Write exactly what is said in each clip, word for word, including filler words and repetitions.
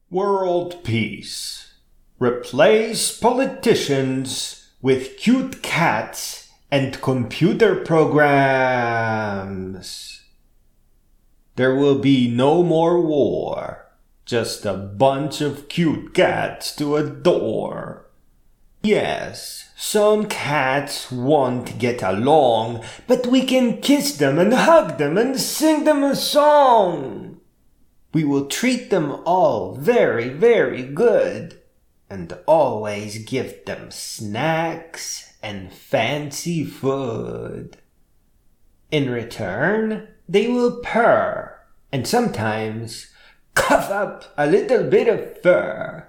World peace. Replace politicians with cute cats and computer programs. There will be no more war, just a bunch of cute cats to adore. Yes, some cats won't get along, but we can kiss them and hug them and sing them a song. We will treat them all very, very good, and always give them snacks and fancy food. In return, they will purr, and sometimes cough up a little bit of fur.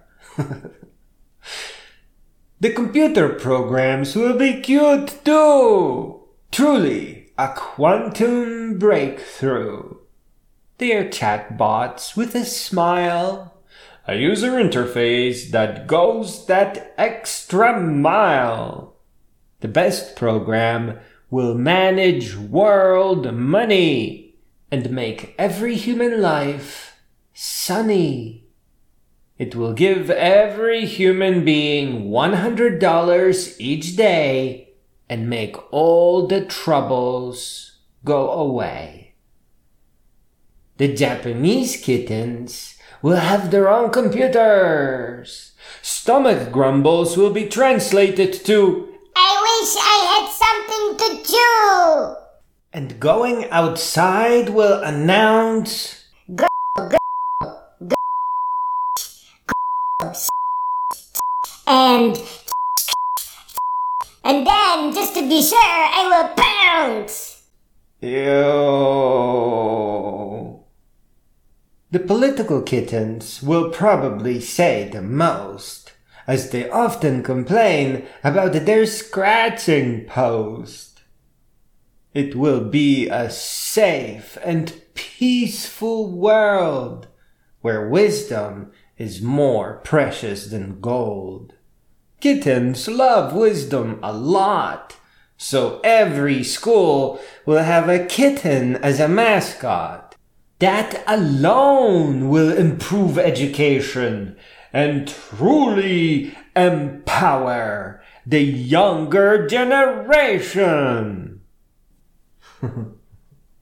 The computer programs will be cute too. Truly a quantum breakthrough. They are chatbots with a smile, a user interface that goes that extra mile. The best program will manage world money and make every human life sunny. It will give every human being one hundred dollars each day and make all the troubles go away. The Japanese kittens will have their own computers. Stomach grumbles will be translated to, I wish I had something to chew. And going outside will announce, Go, go, go, go, and, and then, just to be sure, I will pounce. Ew. The political kittens will probably say the most, as they often complain about their scratching post. It will be a safe and peaceful world where wisdom is more precious than gold. Kittens love wisdom a lot, so every school will have a kitten as a mascot. That alone will improve education and truly empower the younger generation.